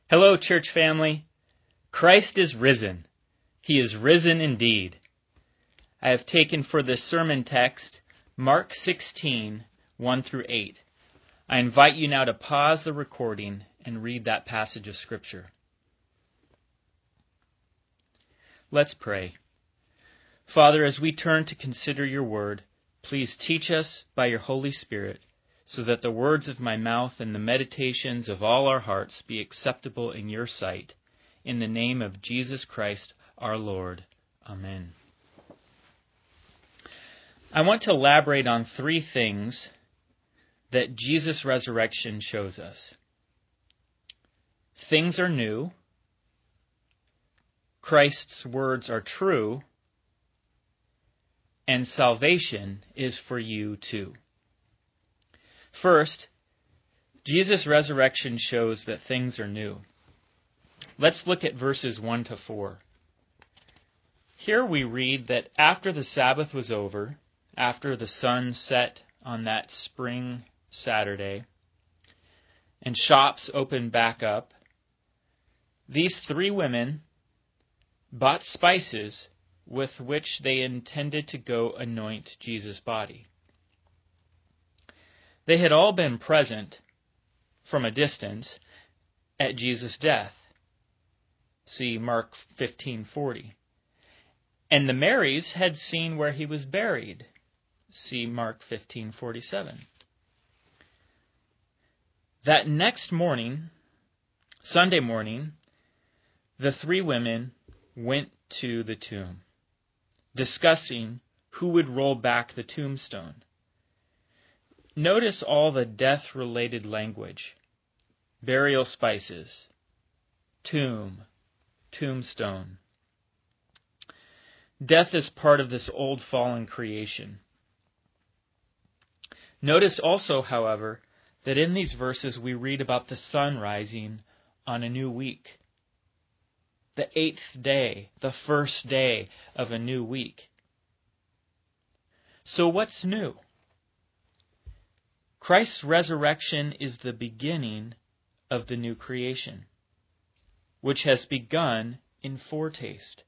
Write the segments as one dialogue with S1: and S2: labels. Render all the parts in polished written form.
S1: Hello, church family. Christ is risen. He is risen indeed. I have taken for this sermon text Mark 16, 1 through 8. I invite you now to pause the recording and read that passage of Scripture. Let's pray. Father, as we turn to consider your word, please teach us by your Holy Spirit, so that the words of my mouth and the meditations of all our hearts be acceptable in your sight. In the name of Jesus Christ, our Lord. Amen. I want to elaborate on three things that Jesus' resurrection shows us. Things are new. Christ's words are true. And salvation is for you too. First, Jesus' resurrection shows that things are new. Let's look at verses 1 to 4. Here we read that after the Sabbath was over, after the sun set on that spring Saturday, and shops opened back up, these three women bought spices with which they intended to go anoint Jesus' body. They had all been present from a distance at Jesus' death. See Mark 15:40. And the Marys had seen where he was buried. See Mark 15:47. That next morning, Sunday morning, the three women went to the tomb, discussing who would roll back the tombstone. Notice all the death-related language. Burial spices, tomb, tombstone. Death is part of this old fallen creation. Notice also, however, that in these verses we read about the sun rising on a new week. The 8th day, the first day of a new week. So what's new? Christ's resurrection is the beginning of the new creation, which has begun in foretaste.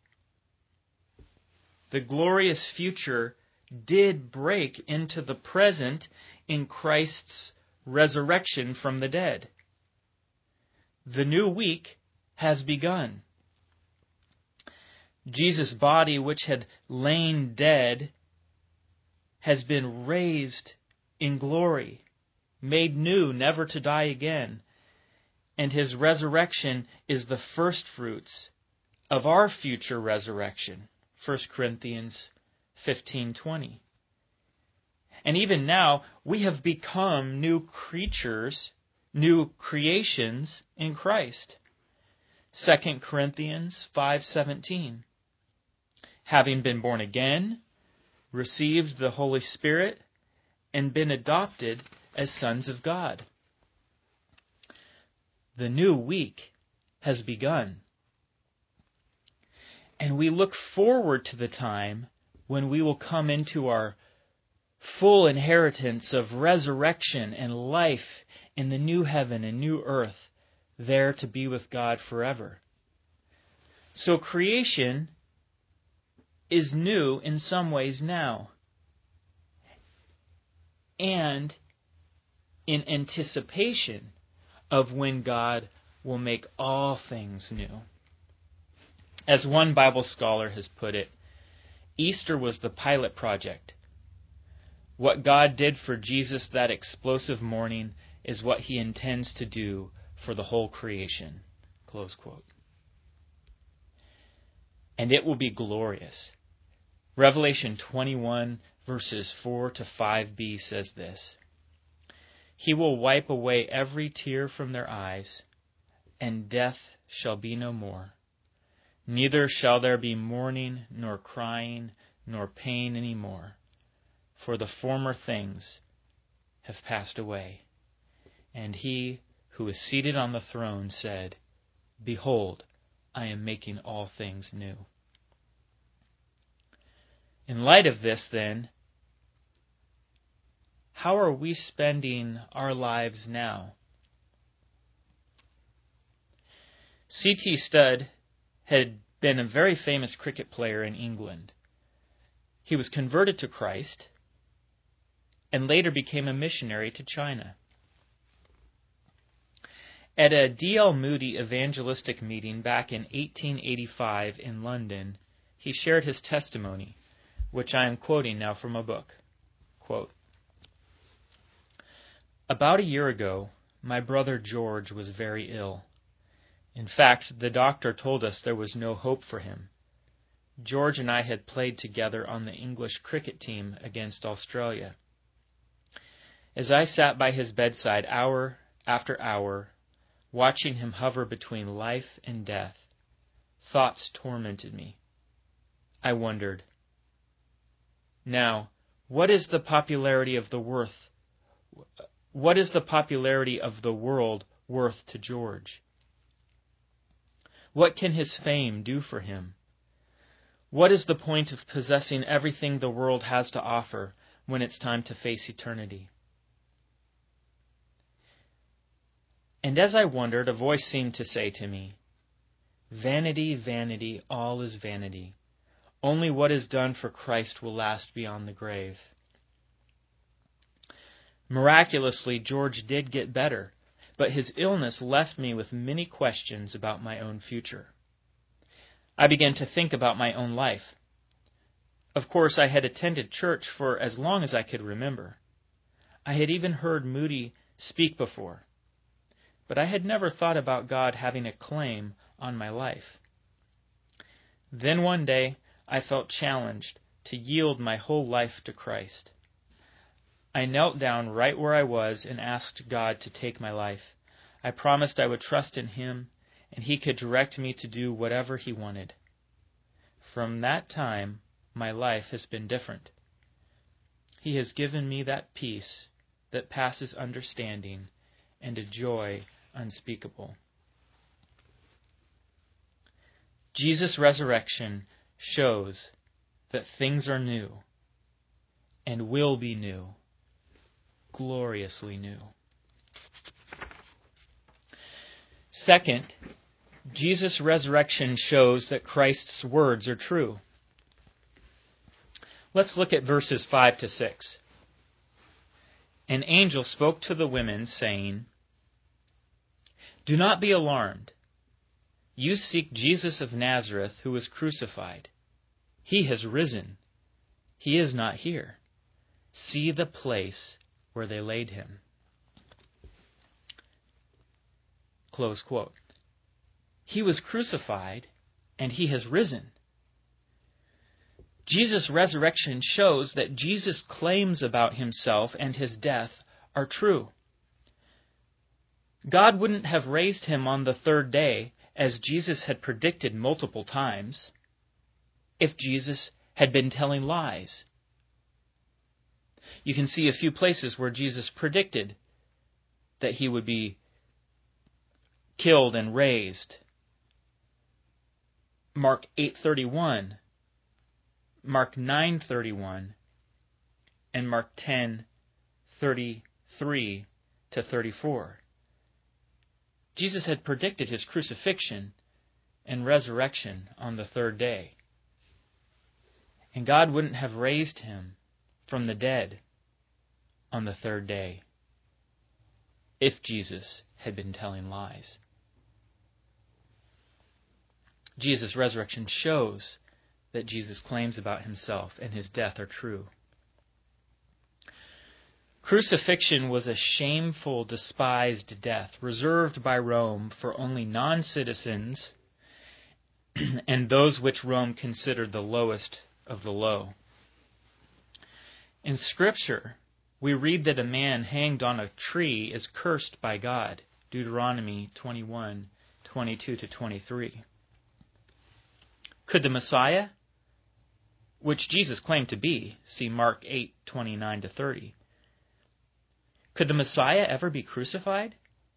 S1: The glorious future did break into the present in Christ's resurrection from the dead. The new week has begun. Jesus' body, which had lain dead, has been raised in glory, made new, never to die again. And his resurrection is the first fruits of our future resurrection. 1 Corinthians 15:20. And even now, we have become new creatures, new creations in Christ. 2 Corinthians 5:17. Having been born again, received the Holy Spirit, and been adopted as sons of God. The new week has begun. And we look forward to the time when we will come into our full inheritance of resurrection and life in the new heaven and new earth, there to be with God forever. So creation is new in some ways now, and in anticipation of when God will make all things new. As one Bible scholar has put it, Easter was the pilot project. What God did for Jesus that explosive morning is what he intends to do for the whole creation. Close quote. And it will be glorious. Revelation 21 verses 4 to 5b says this: He will wipe away every tear from their eyes, and death shall be no more. Neither shall there be mourning, nor crying, nor pain any more, for the former things have passed away. And he who is seated on the throne said, Behold, I am making all things new. In light of this, then, how are we spending our lives now? C.T. Studd had been a very famous cricket player in England. He was converted to Christ and later became a missionary to China. At a D.L. Moody evangelistic meeting back in 1885 in London, he shared his testimony, which I am quoting now from a book. Quote, "About a year ago, my brother George was very ill. In fact, the doctor told us there was no hope for him. George and I had played together on the English cricket team against Australia. As I sat by his bedside hour after hour, watching him hover between life and death, thoughts tormented me. I wondered, now, what is the popularity of the world worth to George? What can his fame do for him? What is the point of possessing everything the world has to offer when it's time to face eternity?" And as I wondered, a voice seemed to say to me, "Vanity, vanity, all is vanity. Only what is done for Christ will last beyond the grave." Miraculously, George did get better, but his illness left me with many questions about my own future. I began to think about my own life. Of course, I had attended church for as long as I could remember. I had even heard Moody speak before. But I had never thought about God having a claim on my life. Then one day, I felt challenged to yield my whole life to Christ. I knelt down right where I was and asked God to take my life. I promised I would trust in Him, and He could direct me to do whatever He wanted. From that time, my life has been different. He has given me that peace that passes understanding and a joy unspeakable. Jesus' resurrection shows that things are new and will be new, gloriously new. Second, Jesus' resurrection shows that Christ's words are true. Let's look at verses 5 to 6. An angel spoke to the women, saying, "Do not be alarmed. You seek Jesus of Nazareth, who was crucified. He has risen. He is not here. See the place where they laid him." Close quote. He was crucified, and he has risen. Jesus' resurrection shows that Jesus' claims about himself and his death are true. God wouldn't have raised him on the third day, as Jesus had predicted multiple times, if Jesus had been telling lies. You can see a few places where Jesus predicted that he would be killed and raised. Mark 8:31, Mark 9:31, and Mark 10:33 to 34. Jesus had predicted his crucifixion and resurrection on the third day. And God wouldn't have raised him from the dead on the third day if Jesus had been telling lies. Jesus' resurrection shows that Jesus' claims about himself and his death are true. Crucifixion was a shameful, despised death reserved by Rome for only non-citizens and those which Rome considered the lowest of the low. In Scripture, we read that a man hanged on a tree is cursed by God, Deuteronomy 21:22 to 23. Could the Messiah, which Jesus claimed to be, see Mark 8:29 to 30, could the Messiah ever be crucified?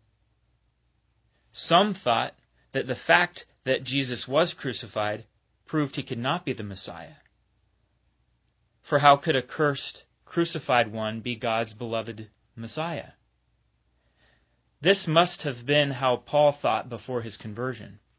S1: Some thought that the fact that Jesus was crucified proved he could not be the Messiah. For how could a cursed, crucified one be God's beloved Messiah? This must have been how Paul thought before his conversion.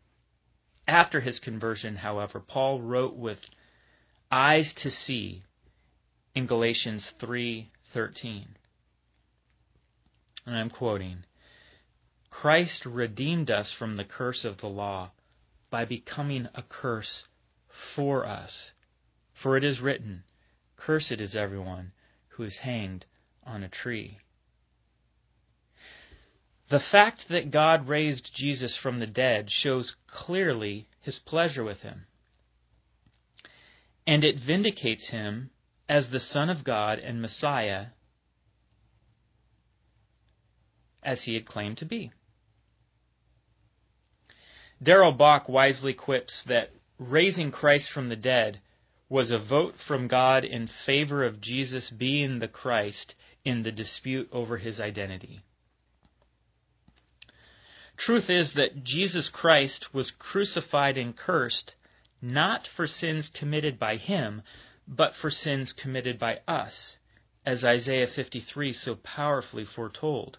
S1: After his conversion, however, Paul wrote with eyes to see in Galatians 3:13. And I'm quoting, "Christ redeemed us from the curse of the law by becoming a curse for us. For it is written, 'Cursed is everyone who is hanged on a tree.'" The fact that God raised Jesus from the dead shows clearly his pleasure with him, and it vindicates him as the Son of God and Messiah, as he had claimed to be. Darrell Bock wisely quips that raising Christ from the dead was a vote from God in favor of Jesus being the Christ in the dispute over his identity. Truth is that Jesus Christ was crucified and cursed not for sins committed by him, but for sins committed by us, as Isaiah 53 so powerfully foretold.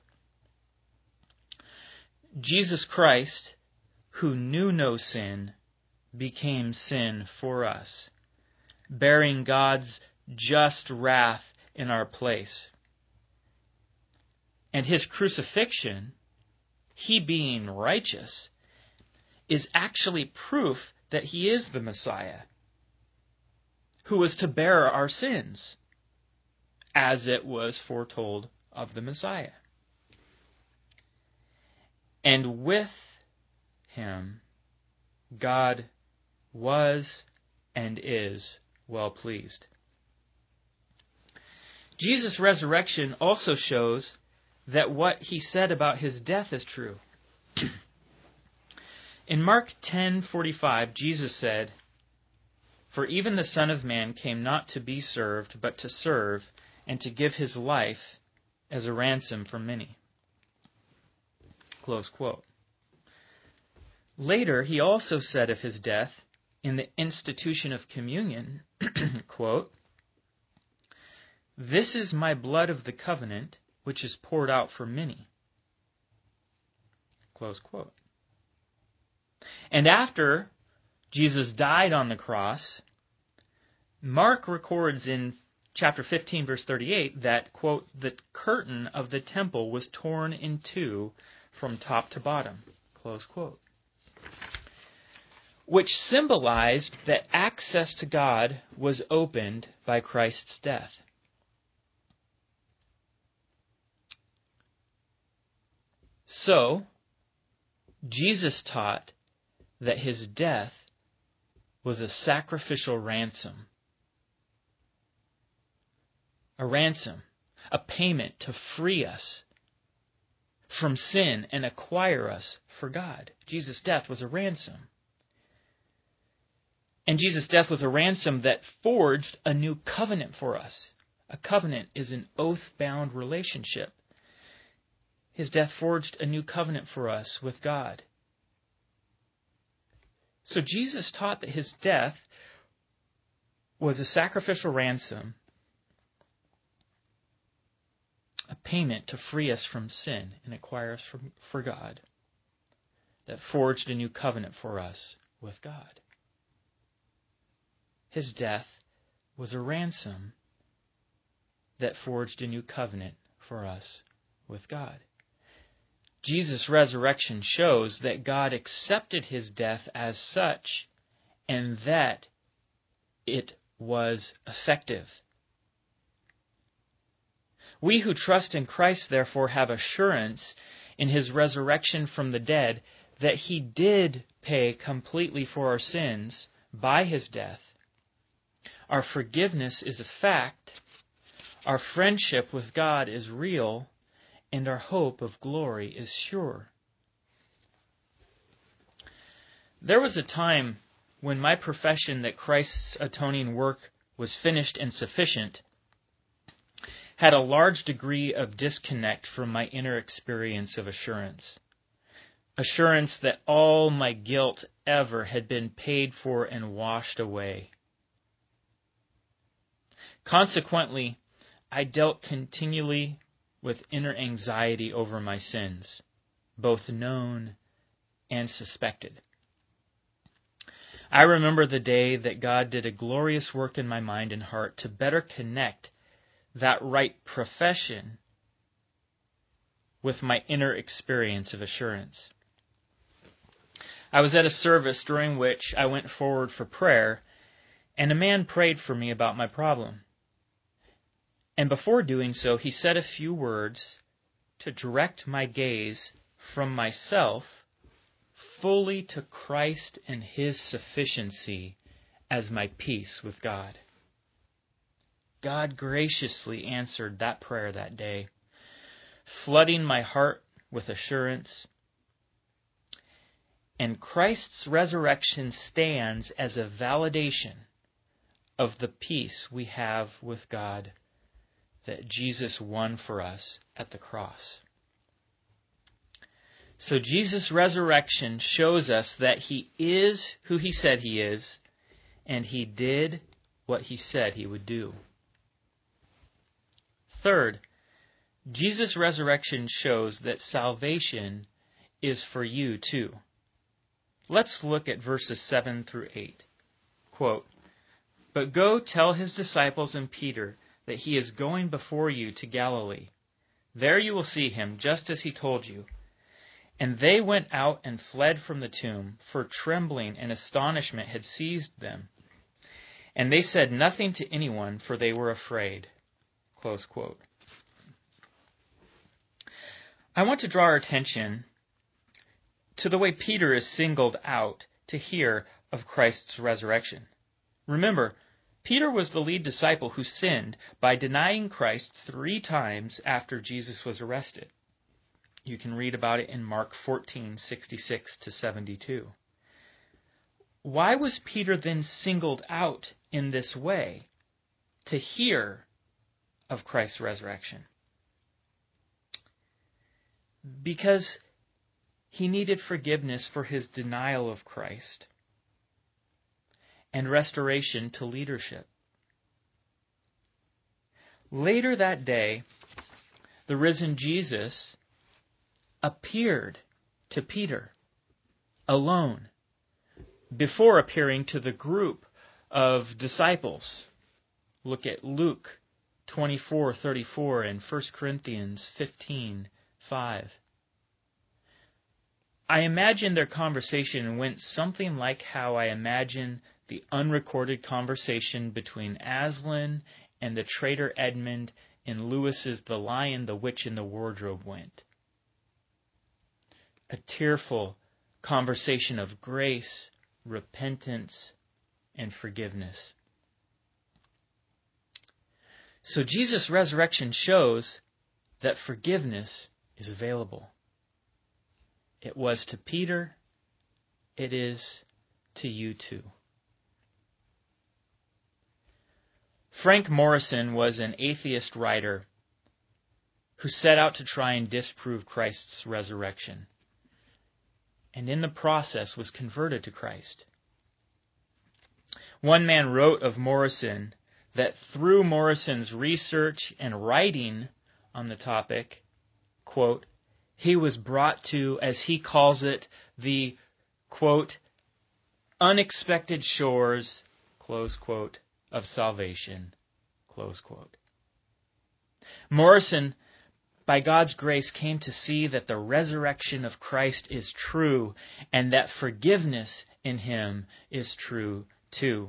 S1: Jesus Christ, who knew no sin, became sin for us, bearing God's just wrath in our place. And his crucifixion, he being righteous, is actually proof that he is the Messiah, who was to bear our sins, as it was foretold of the Messiah. And with him, God was and is well pleased. Jesus' resurrection also shows that what he said about his death is true. In Mark 10:45, Jesus said, "For even the Son of Man came not to be served, but to serve, and to give his life as a ransom for many." Close quote. Later, he also said of his death, in the institution of communion, quote, "This is my blood of the covenant, which is poured out for many." Close quote. And after Jesus died on the cross, Mark records in chapter 15, verse 38, that, quote, "the curtain of the temple was torn in two from top to bottom," close quote. Which symbolized that access to God was opened by Christ's death. So, Jesus taught that his death was a sacrificial ransom. A ransom, a payment to free us from sin and acquire us for God. Jesus' death was a ransom. And Jesus' death was a ransom that forged a new covenant for us. A covenant is an oath-bound relationship. His death forged a new covenant for us with God. So Jesus taught that his death was a sacrificial ransom, a payment to free us from sin and acquire us for God, that forged a new covenant for us with God. His death was a ransom that forged a new covenant for us with God. Jesus' resurrection shows that God accepted his death as such and that it was effective. We who trust in Christ, therefore, have assurance in his resurrection from the dead that he did pay completely for our sins by his death. Our forgiveness is a fact, our friendship with God is real, and our hope of glory is sure. There was a time when my profession that Christ's atoning work was finished and sufficient had a large degree of disconnect from my inner experience of assurance. Assurance that all my guilt ever had been paid for and washed away. Consequently, I dealt continually with inner anxiety over my sins, both known and suspected. I remember the day that God did a glorious work in my mind and heart to better connect that right profession with my inner experience of assurance. I was at a service during which I went forward for prayer, and a man prayed for me about my problem. And before doing so, he said a few words to direct my gaze from myself fully to Christ and His sufficiency as my peace with God. God graciously answered that prayer that day, flooding my heart with assurance. And Christ's resurrection stands as a validation of the peace we have with God that Jesus won for us at the cross. So Jesus' resurrection shows us that He is who He said He is, and He did what He said He would do. Third, Jesus' resurrection shows that salvation is for you too. Let's look at verses 7 through 8. Quote, "But go tell His disciples and Peter that He is going before you to Galilee. There you will see Him, just as He told you." And they went out and fled from the tomb, for trembling and astonishment had seized them. And they said nothing to anyone, for they were afraid. Close quote. I want to draw our attention to the way Peter is singled out to hear of Christ's resurrection. Remember, Peter was the lead disciple who sinned by denying Christ 3 times after Jesus was arrested. You can read about it in Mark 14:66-72. Why was Peter then singled out in this way to hear of Christ's resurrection? Because he needed forgiveness for his denial of Christ and restoration to leadership. Later that day, the risen Jesus appeared to Peter alone before appearing to the group of disciples. Look at Luke 24:34 and 1 Corinthians 15:5. I imagine their conversation went something like how I imagine the unrecorded conversation between Aslan and the traitor Edmund in Lewis's The Lion, the Witch, and the Wardrobe went. A tearful conversation of grace, repentance, and forgiveness. So Jesus' resurrection shows that forgiveness is available. It was to Peter, it is to you too. Frank Morison was an atheist writer who set out to try and disprove Christ's resurrection, and in the process was converted to Christ. One man wrote of Morison that through Morison's research and writing on the topic, quote, he was brought to, as he calls it, the, quote, unexpected shores, close quote, of salvation, close quote. Morison, by God's grace, came to see that the resurrection of Christ is true and that forgiveness in Him is true too.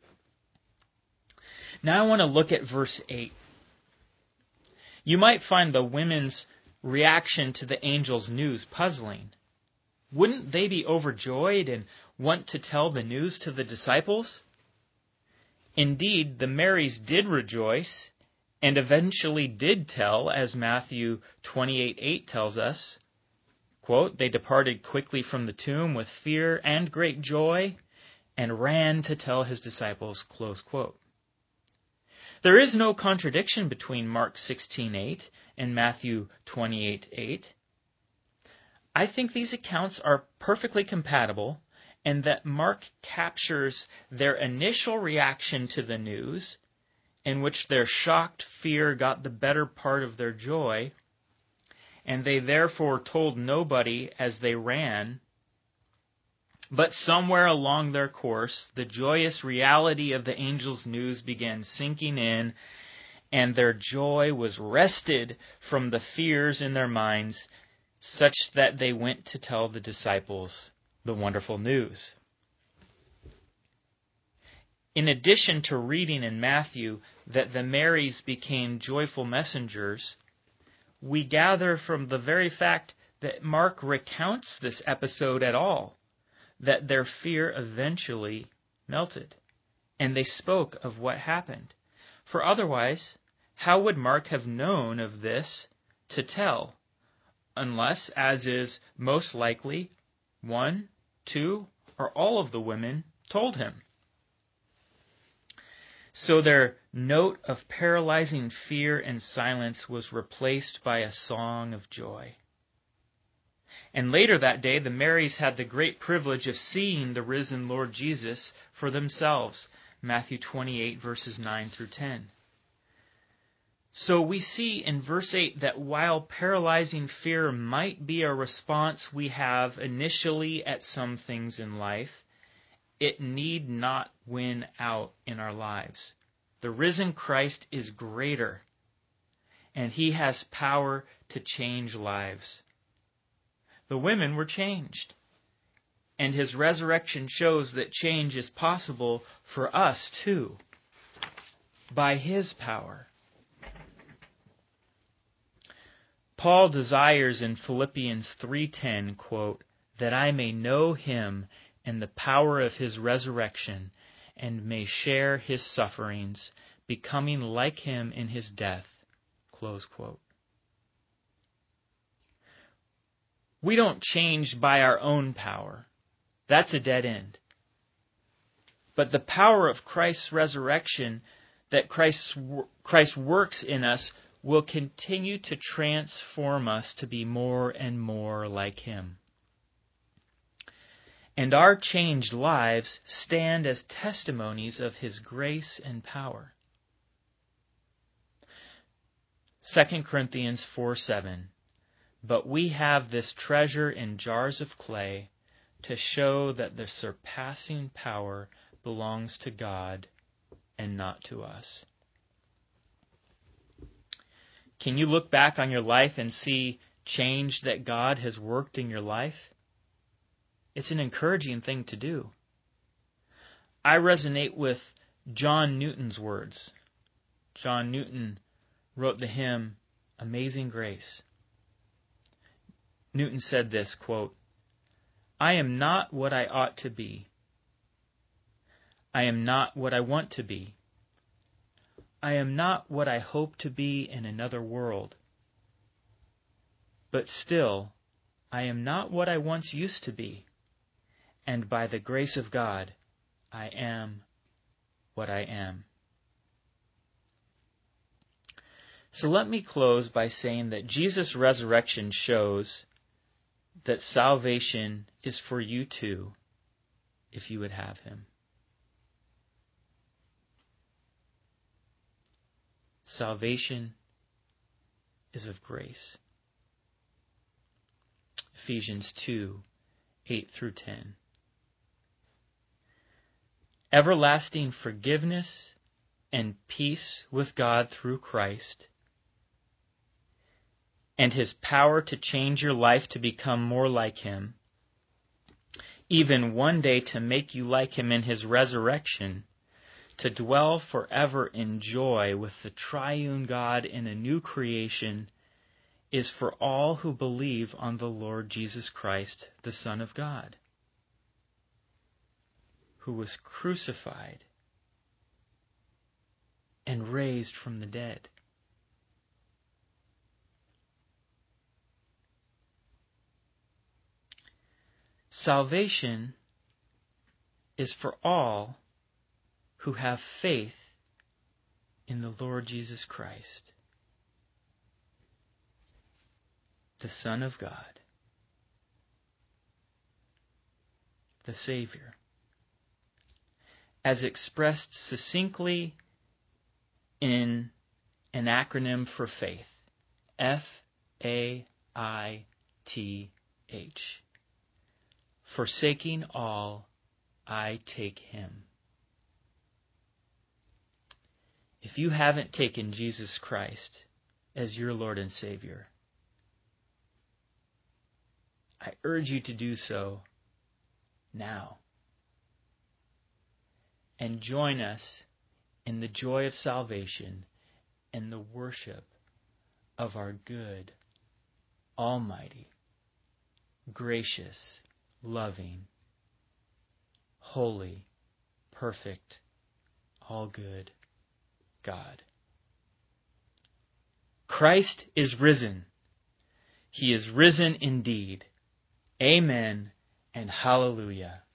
S1: Now I want to look at verse 8. You might find the women's reaction to the angel's news puzzling. Wouldn't they be overjoyed and want to tell the news to the disciples? Indeed, the Marys did rejoice and eventually did tell, as Matthew 28:8 tells us. Quote, they departed quickly from the tomb with fear and great joy and ran to tell His disciples, close quote. There is no contradiction between Mark 16:8 and Matthew 28:8. I think these accounts are perfectly compatible, and that Mark captures their initial reaction to the news, in which their shocked fear got the better part of their joy, and they therefore told nobody as they ran. But somewhere along their course, the joyous reality of the angel's news began sinking in, and their joy was wrested from the fears in their minds, such that they went to tell the disciples the wonderful news. In addition to reading in Matthew that the Marys became joyful messengers, we gather from the very fact that Mark recounts this episode at all, that their fear eventually melted, and they spoke of what happened. For otherwise, how would Mark have known of this to tell, unless, as is most likely, one, two, or all of the women told him? So their note of paralyzing fear and silence was replaced by a song of joy. And later that day, the Marys had the great privilege of seeing the risen Lord Jesus for themselves. Matthew 28, verses 9 through 10. So we see in verse 8 that while paralyzing fear might be a response we have initially at some things in life, it need not win out in our lives. The risen Christ is greater, and he has power to change lives. The women were changed, and his resurrection shows that change is possible for us too, by his power. Paul desires in Philippians 3:10, quote, that I may know him and the power of his resurrection, and may share his sufferings, becoming like him in his death, close quote. We don't change by our own power. That's a dead end. But the power of Christ's resurrection, that Christ works in us, will continue to transform us to be more and more like him. And our changed lives stand as testimonies of his grace and power. 2 Corinthians 4:7. But we have this treasure in jars of clay to show that the surpassing power belongs to God and not to us. Can you look back on your life and see change that God has worked in your life? It's an encouraging thing to do. I resonate with John Newton's words. John Newton wrote the hymn, Amazing Grace. Newton said this, quote, I am not what I ought to be. I am not what I want to be. I am not what I hope to be in another world. But still, I am not what I once used to be. And by the grace of God, I am what I am. So let me close by saying that Jesus' resurrection shows that salvation is for you too, if you would have him. Salvation is of grace. Ephesians 2:8 through 10. Everlasting forgiveness and peace with God through Christ, and his power to change your life to become more like him, even one day to make you like him in his resurrection, to dwell forever in joy with the triune God in a new creation, is for all who believe on the Lord Jesus Christ, the Son of God, who was crucified and raised from the dead. Salvation is for all who have faith in the Lord Jesus Christ, the Son of God, the Savior, as expressed succinctly in an acronym for faith, FAITH. Forsaking all, I take him. If you haven't taken Jesus Christ as your Lord and Savior, I urge you to do so now. And join us in the joy of salvation and the worship of our good, almighty, gracious, loving, holy, perfect, all good God. Christ is risen. He is risen indeed. Amen and hallelujah.